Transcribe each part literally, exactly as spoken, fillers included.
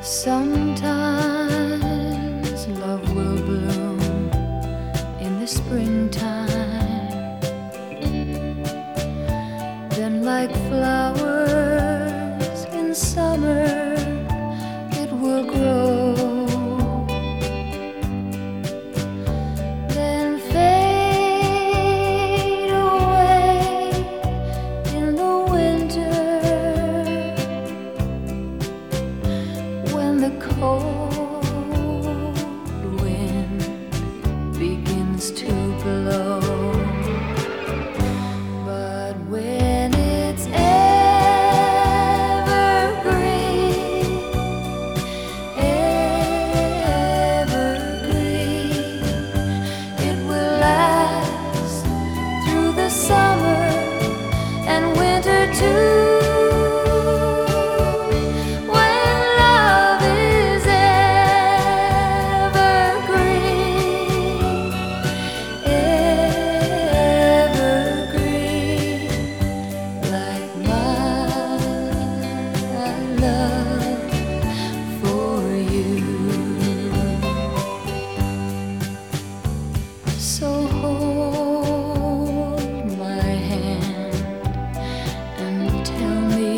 Sometimes love will bloom in the springtime, then like flowers in summer it will grow, then fade away in the winter when the cold wind begins to blow. But when it's evergreen, evergreen, it will last through the summer and winter too. So hold my hand and tell me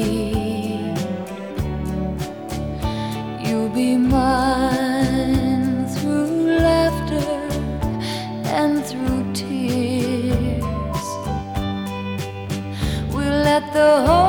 you'll be mine through laughter and through tears. We'll let the